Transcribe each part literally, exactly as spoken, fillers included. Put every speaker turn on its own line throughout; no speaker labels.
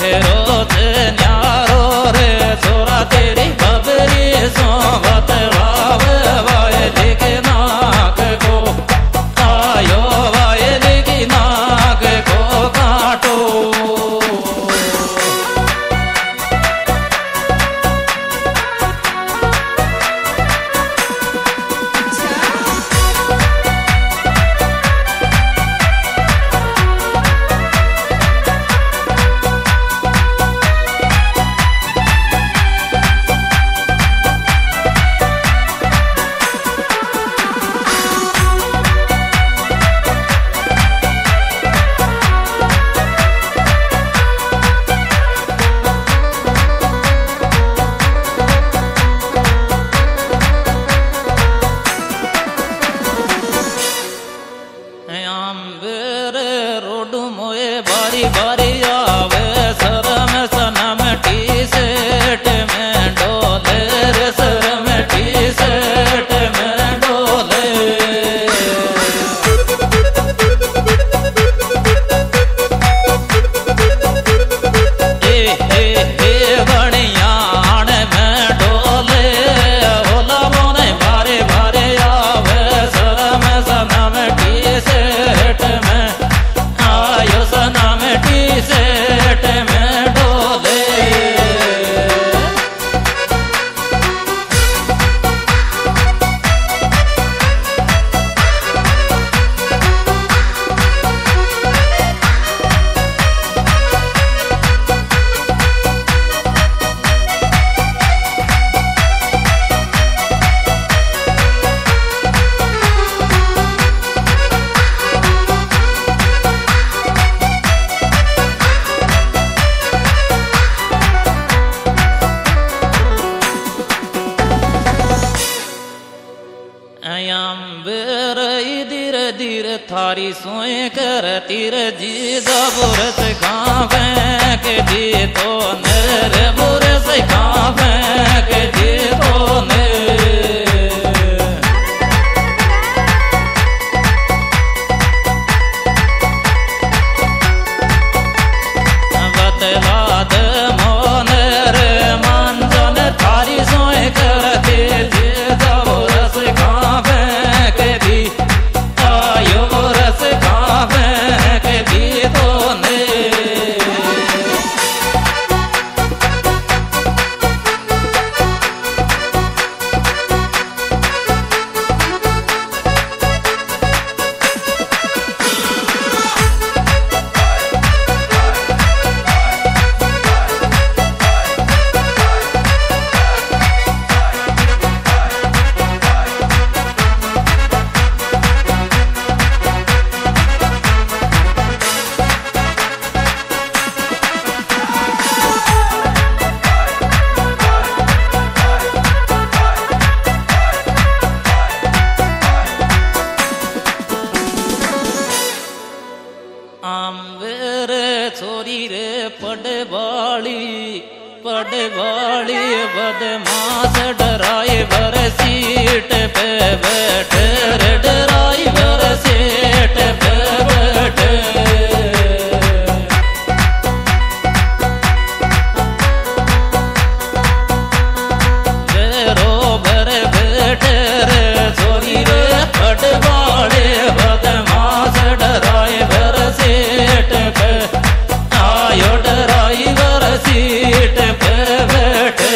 थारी सोए कर तीर जी बुरस खावे के जी तो नर बुरस खावे के जी तो बतला द मोनर मांजन थारी सोए कर तीर जी बुरस खावे के जी छोरी रे पड़वाली पड़वाली बदमाश डराई बर सीट पे बैठ रे डराई बर सीट पे बैठ रो भर बैठ रे छोरी रे पड़वाली बदमाश डराई बर सीट पे आयो ड्राइवर सीट पे बैठे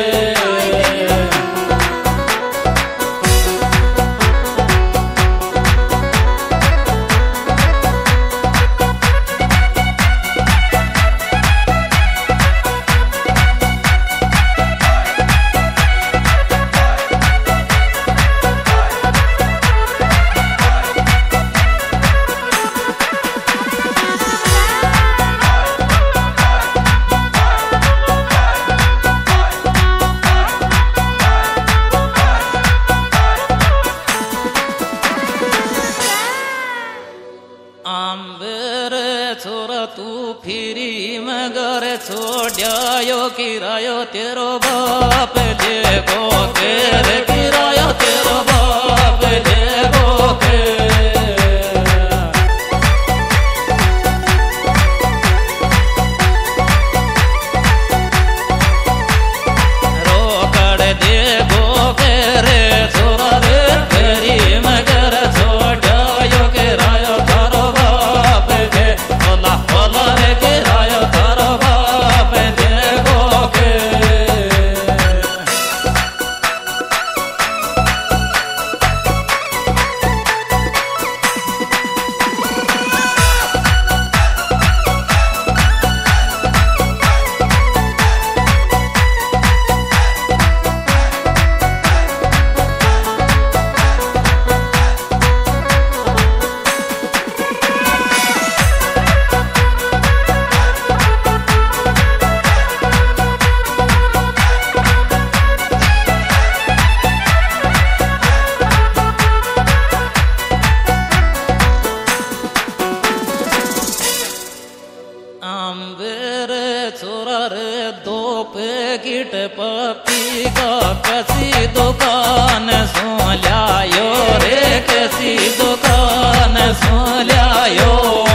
छोरा तू फिरी मगर छोड़ायो किरायो तेरो बाप देखो तेरे किरायो तेरो बाप देखो के अंबर छोरा रे दो पैकेट पपी का कैसी दुकान सो लायो रे कैसी दुकान सो लायो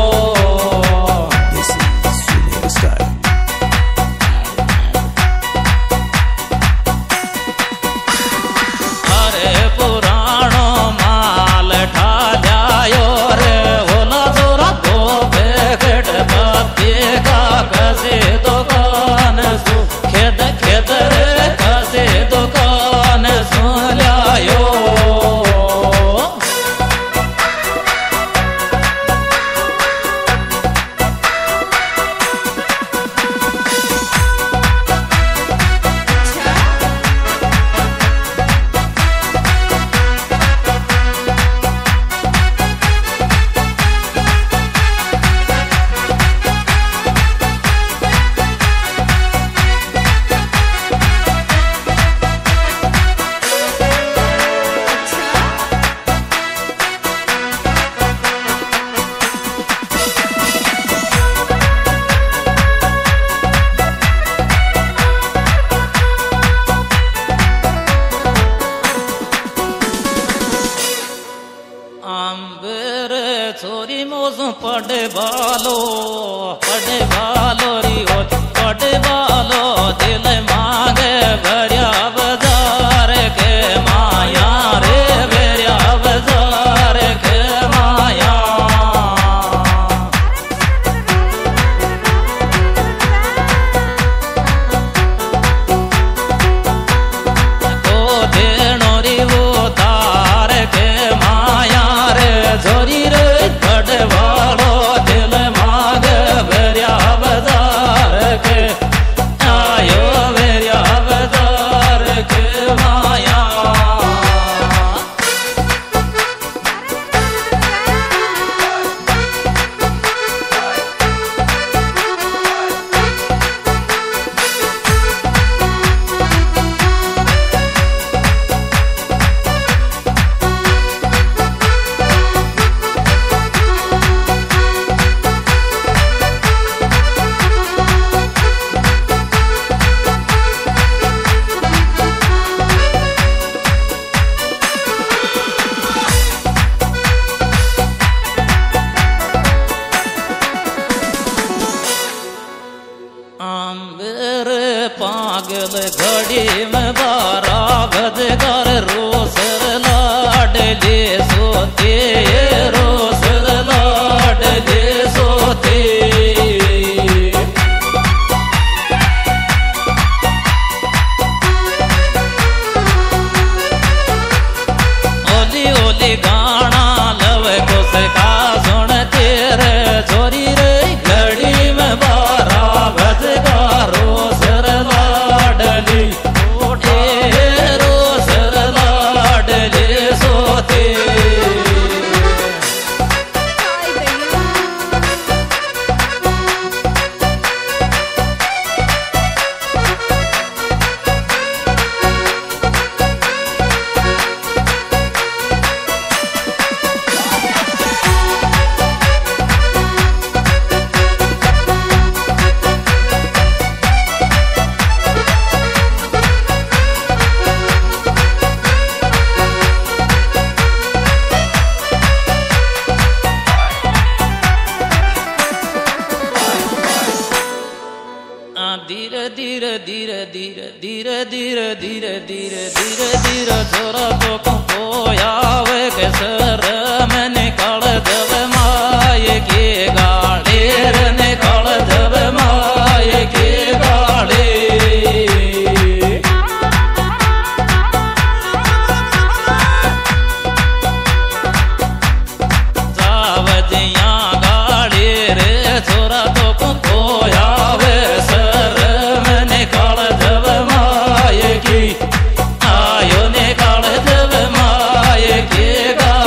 छोरी मोसो पड़े बालो पड़े बालो रियो पड़े बालो दिल मांगे भरिया बाजार के माया रे भरिया बाजार के माया को देनो री वो तार के माया रे झोरी रे वालो दिल मांग भरिया बाजार के आयो भरिया बाजार के माया पागल घड़ी में बारा बदगर रोसर लाडले सोते रोसर लाडले सोते ओली ओली गाना लव को सका सुन तेरे छोरी रे घड़ी में बारा बदगर रोसर लाडली रोसर लाडले सोते धीरे धीरे धीरे धीरे धीरे धीरे धीरे धीरे धीरे धीरे छोरा तो कोयावे के सर में निकाल जब माये की गाड़ी रे निकाल जब माये की गाड़ी सावजिया गाड़ी रे छोरा तो कोयावे आयो निकाल जब माये की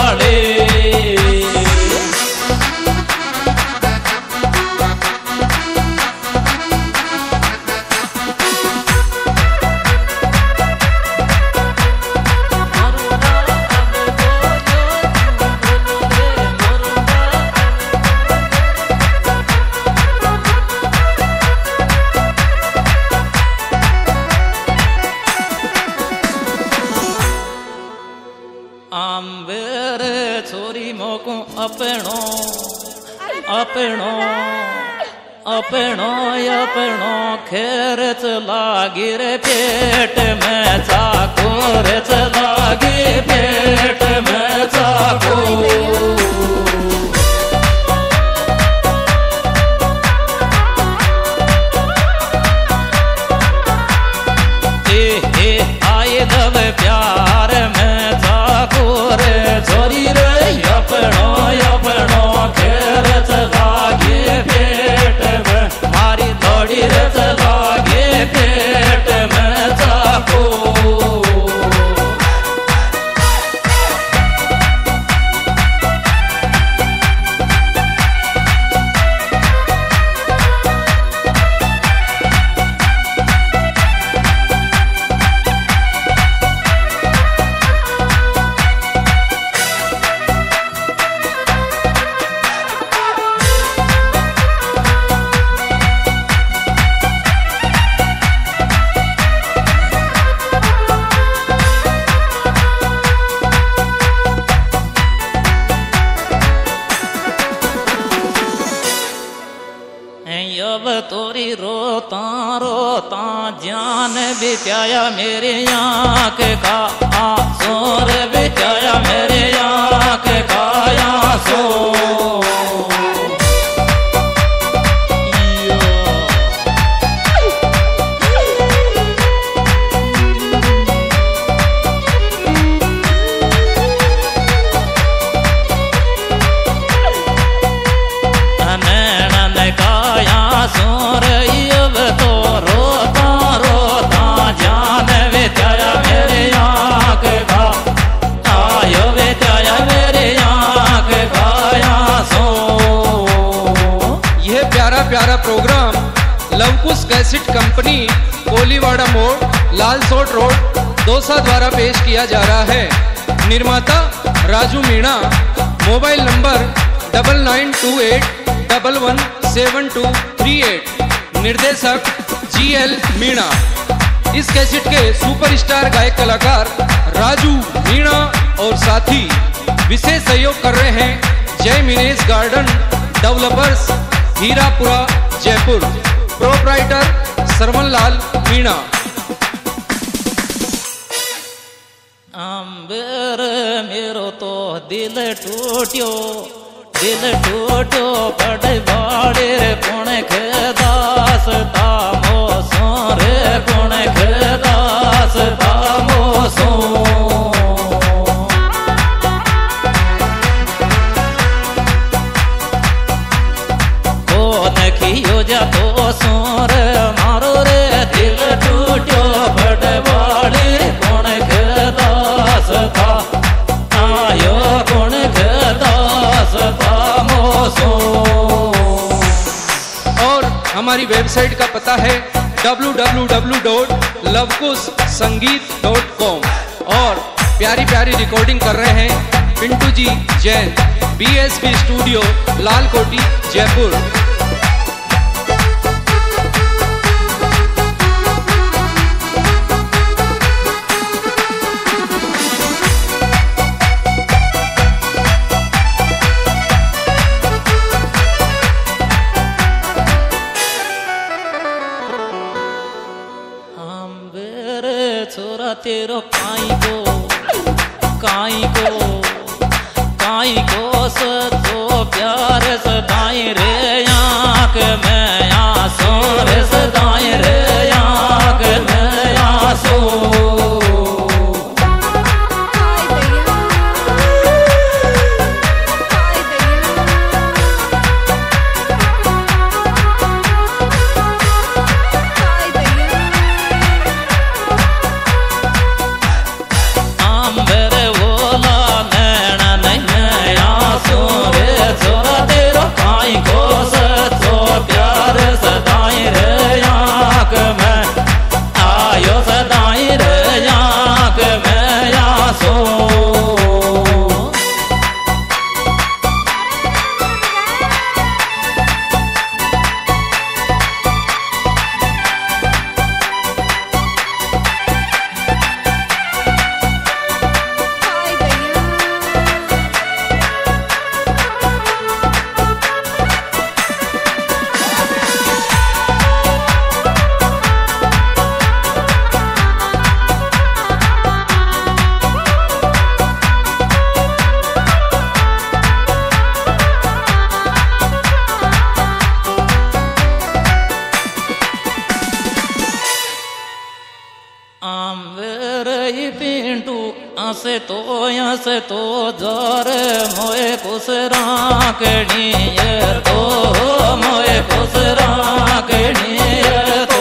गाड़ी अपनो अपनो अपनो अपनो खेरच लागी रे पेट में चाको रेच लागी पेट में चाको दब प्यार में चाको रे छोरी रे अपनो अपनो खेर चलागे पेट में मारी थोड़ी रे चलागे पेट में चाको अब तोरी रोता रोता जान बिताया मेरे आँख का आंसू रे बिताया मेरे आँख का आंसू
प्यारा program Lavkush cassette company Koliwada मोड़ लालसोट रोड दौसा द्वारा पेश किया जा रहा है। निर्माता Raju Meena. Mobile number double nine two eight double one seven two three eight. निर्देशक जी एल मीणा। इस कैसेट के सुपरस्टार गायक कलाकार राजू मीणा और साथी विशेष सहयोग कर रहे हैं Jai Minesh garden developers Hirapura Jaipur. Proprietor Sarwan Lal Meena.
अंबर मेरो तो दिल टूट्यो दिल टूट्यो पड़ बाड़े रे पुण दास तामो सो रे पुण दास तामो सो नखियो जा तो सोर मारो रे दिल टूट्यो बड़वाड़े गुण दास था आयो गुण दास था मोसो।
और हमारी वेबसाइट का पता है W W W dot Lavkush Sangeet dot com. और प्यारी प्यारी रिकॉर्डिंग कर रहे हैं Pintu ji Jain B S P studio Lalkoti Jaipur.
छोरा तेरो काई को काई को काई को सो प्यार सदाई रे आँख में आंसू रे सदाई रे आँख में आंसू। छोरा तेरो काई को सो प्यार से तो यस तो जोर मोए कुछ राकनी तो मोए कुछ राकनी तो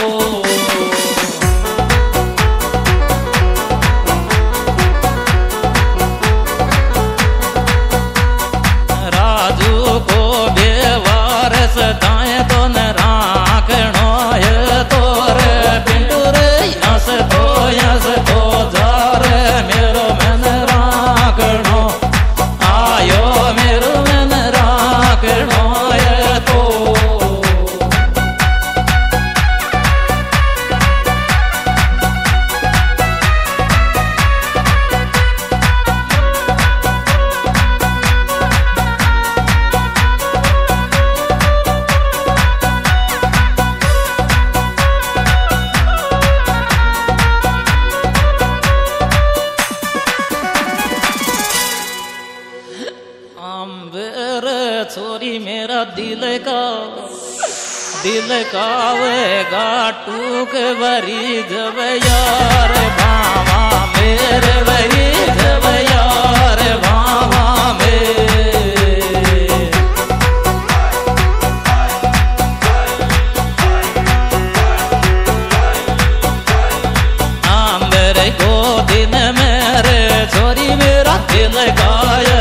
राजू को बेवार सदाए तो न राखनो है तोर पिंटू रे यस तो यस तो जार मेरो मन राखनो आयो मेरो मन राखनो है तो आम्बर छोरी मेरा दिल का दिल का वेगा टूक बरी जब यार भावा मेरे बरी जब यार भावा मेरे आम्बर को दिन मेरे छोरी मेरा दिल का